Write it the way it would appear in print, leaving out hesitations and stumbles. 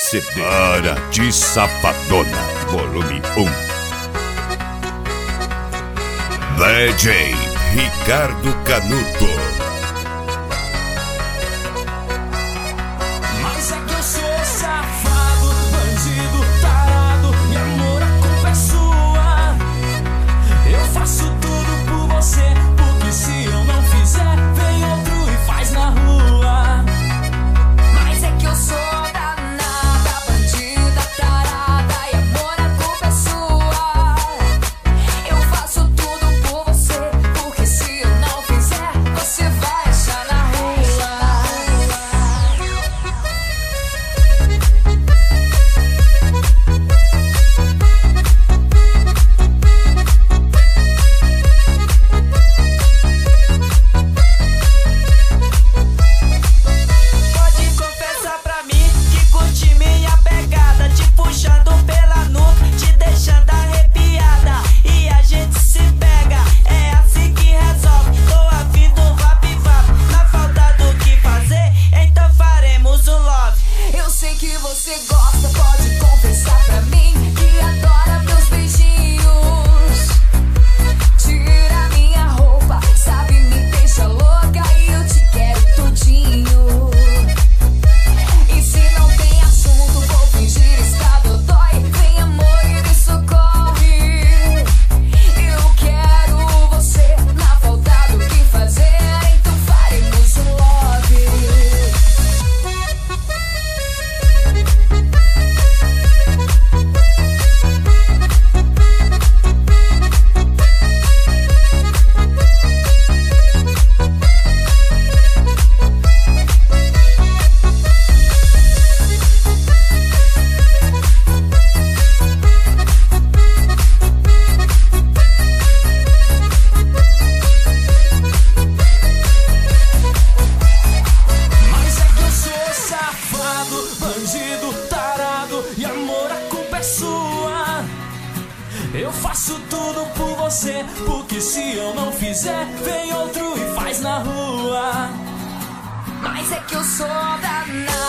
CD. Hora de Safadona, volume 1. DJ Ricardo Canuto. Mas é que eu sou safado, bandido, tarado, e amor, a culpa é sua. Eu faço tudo por você, porque se eu não fizer, vem outro e faz na rua. Mas é que eu sou danada, bandida, tarada, e amor, a culpa é sua. Eu faço tudo por você, porque se eu não fizer, você vai achar na rua. Pode confessar pra mim que curte minha pegada, te puxando pela nuca, te deixando arrepiada, e a gente se pega, é assim que resolve. Tô afim do vap-vap, na falta do que fazer, então faremos um love. Eu sei que você gosta, pode confessar pra mim que adora meus beijinhos. Tira minha roupa, sabe, me deixa louca e eu te quero tudinho. E se não tem assunto, vou fingir estar dodói. Vem amor e me socorre. Eu quero você, na falta do que fazer, então faremos um love. Mas é que eu sou safado, bandido, tarado, e amor, a culpa é sua. Eu faço tudo por você, porque se eu não fizer, vem outro e faz na rua. Mas é que eu sou danada,